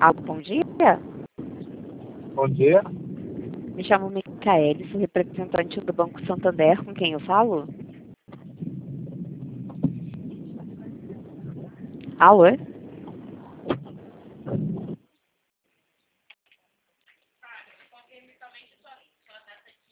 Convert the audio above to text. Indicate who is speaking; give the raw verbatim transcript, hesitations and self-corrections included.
Speaker 1: Alô, bom dia.
Speaker 2: Bom dia.
Speaker 1: Me chamo Micaele, sou representante do Banco Santander, com quem eu falo? Alô?